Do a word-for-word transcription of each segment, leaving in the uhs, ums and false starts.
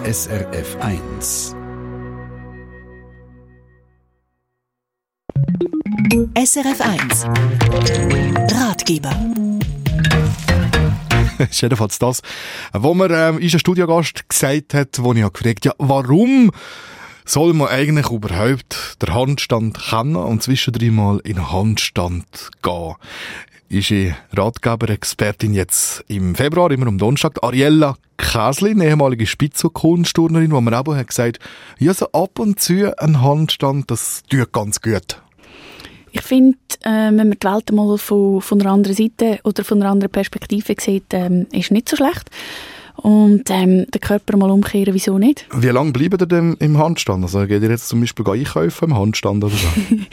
S R F eins. S R F eins Ratgeber. Das ist jedenfalls das, wo mir ähm, unser Studiogast gesagt hat, wo ich gefragt habe, ja, warum soll man eigentlich überhaupt den Handstand kennen und zwischendrin mal in einen Handstand gehen? Unsere Ratgeber-Expertin jetzt im Februar, immer am Donnerstag, Ariella Käslin, ehemalige Spitzenkunstturnerin, die mir auch hat gesagt, ja, so ab und zu ein Handstand, das tut ganz gut. Ich finde, äh, wenn man die Welt mal von, von einer anderen Seite oder von einer anderen Perspektive sieht, ähm, ist nicht so schlecht. Und ähm, den Körper mal umkehren, wieso nicht? Wie lange bleibt ihr denn im Handstand? Also geht ihr jetzt zum Beispiel einkaufen im Handstand oder so?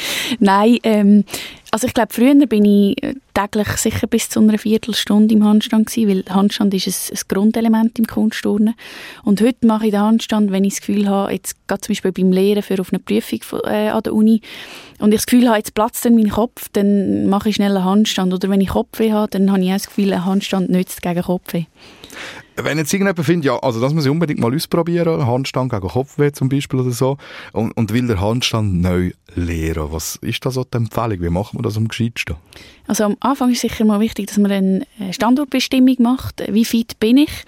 Nein, ähm, also ich glaube, früher bin ich täglich sicher bis zu einer Viertelstunde im Handstand gewesen, weil Handstand ist ein, ein Grundelement im Kunstturnen. Und heute mache ich den Handstand, wenn ich das Gefühl habe, jetzt gerade zum Beispiel beim Lehren für auf eine Prüfung äh, an der Uni, und ich das Gefühl habe, jetzt platzt dann mein Kopf, dann mache ich schnell einen Handstand. Oder wenn ich Kopfweh habe, dann habe ich auch das Gefühl, ein Handstand nützt gegen Kopfweh. Wenn jetzt irgendjemand findet, ja, also das muss ich unbedingt mal ausprobieren, Handstand gegen Kopfweh zum Beispiel oder so, und, und will der Handstand neu lernen, was ist da so die Empfehlung? Wie macht man das am gescheitsten? Also am Anfang ist sicher mal wichtig, dass man eine Standortbestimmung macht, wie fit bin ich.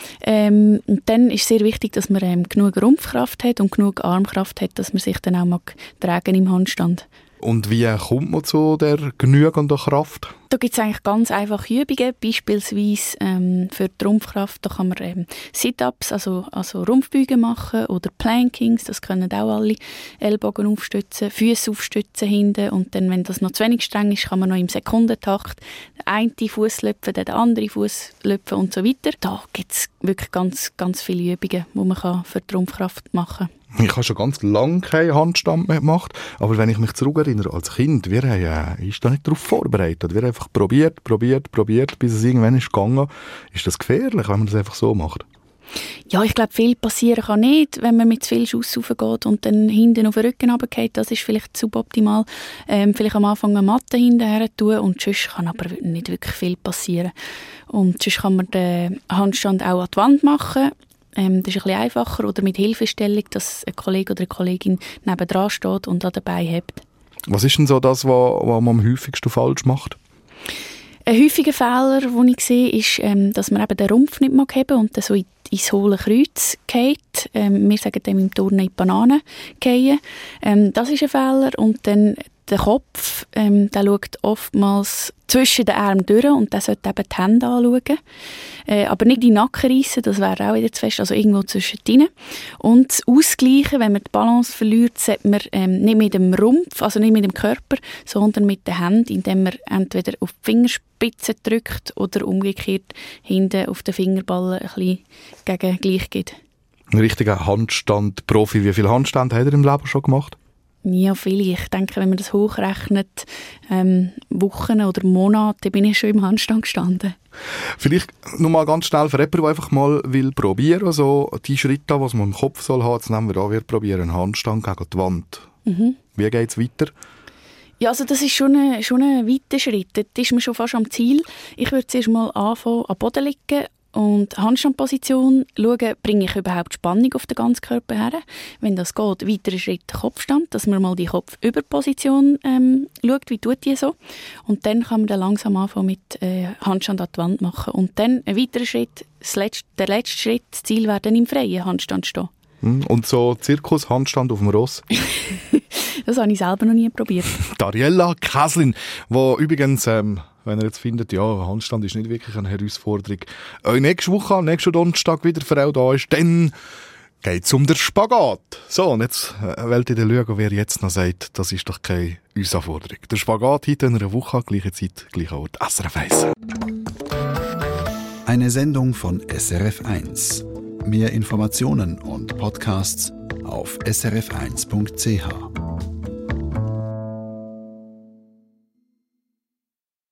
Ähm, und dann ist sehr wichtig, dass man ähm, genug Rumpfkraft hat und genug Armkraft hat, dass man sich dann auch mag tragen im Handstand. Und wie kommt man zu der genügenden Kraft? Da gibt es eigentlich ganz einfache Übungen, beispielsweise ähm, für die Rumpfkraft, da kann man ähm, Sit-Ups, also, also Rumpfbeugen machen oder Plankings, das können auch alle, Ellbogen aufstützen, Füße aufstützen hinten, und dann, wenn das noch zu wenig streng ist, kann man noch im Sekundentakt den einen Fuß löpfen, den anderen Fuß löpfen und so weiter. Da gibt es wirklich ganz, ganz viele Übungen, die man kann für die Rumpfkraft machen kann. Ich habe schon ganz lange keinen Handstand mehr gemacht, aber wenn ich mich zurückerinnere, als Kind, wir haben, äh, ist da nicht darauf vorbereitet. Wir haben einfach probiert, probiert, probiert, bis es irgendwann ist gegangen. Ist das gefährlich, wenn man das einfach so macht? Ja, ich glaube, viel passieren kann nicht, wenn man mit zu viel Schuss raufgeht und dann hinten auf den Rücken runtergeht. Das ist vielleicht suboptimal. Ähm, vielleicht am Anfang eine Matte hinterher tun, und sonst kann aber nicht wirklich viel passieren. Und sonst kann man den Handstand auch an die Wand machen. Ähm, das ist ein bisschen einfacher, oder mit Hilfestellung, dass ein Kollege oder eine Kollegin nebendran steht und an dabei hebt. Was ist denn so das, was, was man am häufigsten falsch macht? Ein häufiger Fehler, den ich sehe, ist, ähm, dass man eben den Rumpf nicht mag heben und dann so in, ins hohle Kreuz geht. Ähm, wir sagen dem im Turnen in die Banane gehen. Ähm, das ist ein Fehler. Und dann der Kopf, ähm, der schaut oftmals zwischen den Armen durch, und der sollte eben die Hände anschauen. Äh, aber nicht in den Nacken reissen, das wäre auch wieder zu fest, also irgendwo zwischendrin. Und das Ausgleichen, wenn man die Balance verliert, sollte man ähm, nicht mit dem Rumpf, also nicht mit dem Körper, sondern mit den Händen, indem man entweder auf die Fingerspitze drückt oder umgekehrt hinten auf den Fingerballen ein bisschen gegen gleich geht. Ein richtiger Handstand-Profi. Wie viele Handstände hat er im Leben schon gemacht? Ja, viele. Ich denke, wenn man das hochrechnet, ähm, Wochen oder Monate, bin ich schon im Handstand gestanden. Vielleicht noch mal ganz schnell für jemanden, der einfach mal will probieren, so die Schritte, was man im Kopf soll haben, jetzt nehmen wir an, wir probieren einen Handstand gegen die Wand. Mhm. Wie geht es weiter? Ja, also das ist schon ein, schon ein weiter Schritt. Dort ist man schon fast am Ziel. Ich würde zuerst mal anfangen, am Boden liegen und Handstandposition schauen, bringe ich überhaupt Spannung auf den ganzen Körper her. Wenn das geht, weiterer Schritt Kopfstand, dass man mal die Kopfüberposition ähm, schaut, wie tut die so. Und dann kann man dann langsam anfangen mit äh, Handstand an die Wand machen. Und dann ein weiterer Schritt, das letzte, der letzte Schritt, das Ziel wäre dann im freien Handstand stehen. Und so Zirkus, Handstand auf dem Ross? Das habe ich selber noch nie probiert. Ariella Käslin, die übrigens, ähm, wenn ihr jetzt findet, ja, Handstand ist nicht wirklich eine Herausforderung, äh, nächste Woche, nächsten Donnerstag wieder für auch da ist, dann geht es um den Spagat. So, und jetzt äh, wollt ihr dann schauen, wer jetzt noch sagt, das ist doch keine Herausforderung. Der Spagat heute in einer Woche, gleiche Zeit, gleicher Ort, S R F eins. Eine Sendung von S R F eins. Mehr Informationen und Podcasts auf s r f eins punkt c h.